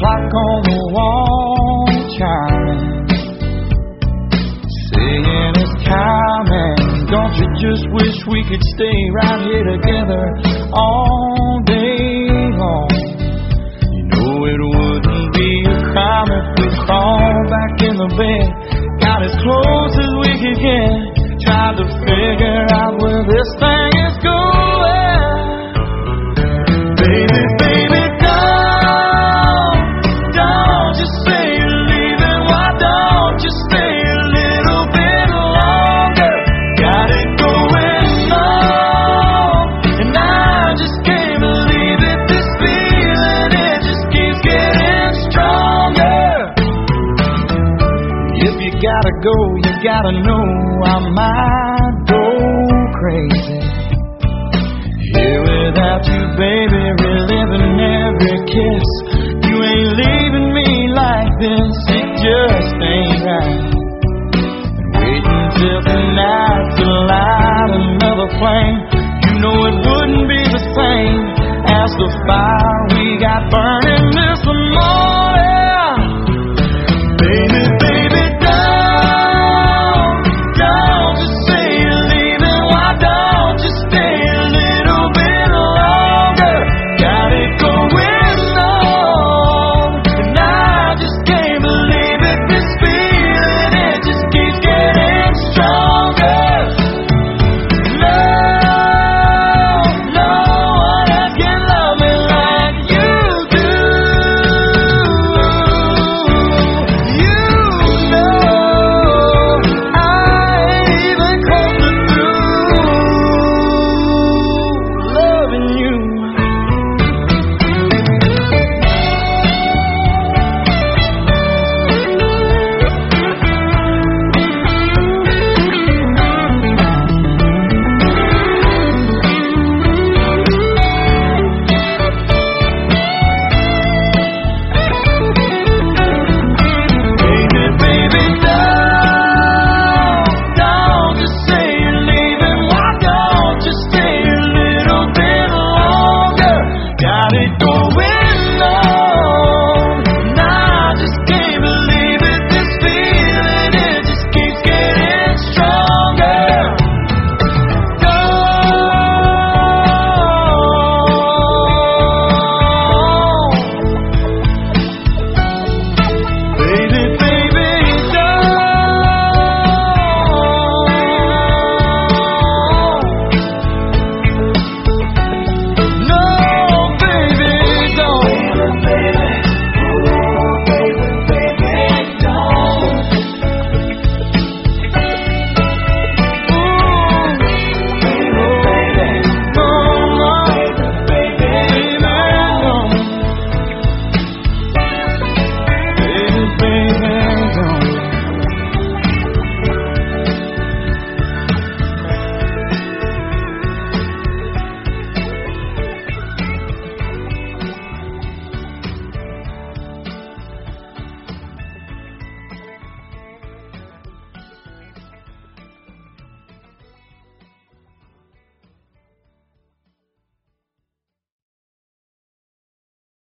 clock on the wall chiming, saying it's time. And don't you just wish we could stay right here together all day long? You know it wouldn't be a crime if we crawled back in the bed, got as close as we could get, tried to figure out where this thing is going. Baby, baby, don't just say you're leaving. Why don't you stay a little bit longer? Got it going on, and I just can't believe it. This feeling, it just keeps getting stronger. If you gotta go, you gotta know I might go crazy. Here without you, baby, reliving every kiss. You ain't leaving me like this, it just ain't right. And waiting till tonight to light another flame, you know it wouldn't be the same as the fire we got burning